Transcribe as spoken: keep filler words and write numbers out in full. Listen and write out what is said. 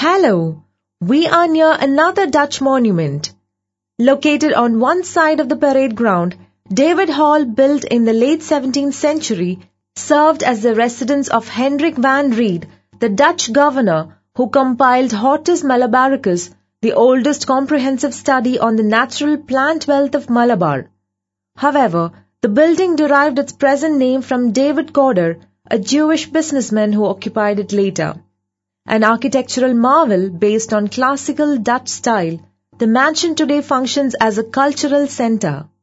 Hello, we are near another Dutch monument. Located on one side of the parade ground, David Hall, built in the late seventeenth century, served as the residence of Hendrik van Reede, the Dutch governor who compiled Hortus Malabaricus, the oldest comprehensive study on the natural plant wealth of Malabar. However, the building derived its present name from David Corder, a Jewish businessman who occupied it later. An architectural marvel based on classical Dutch style, the mansion today functions as a cultural center.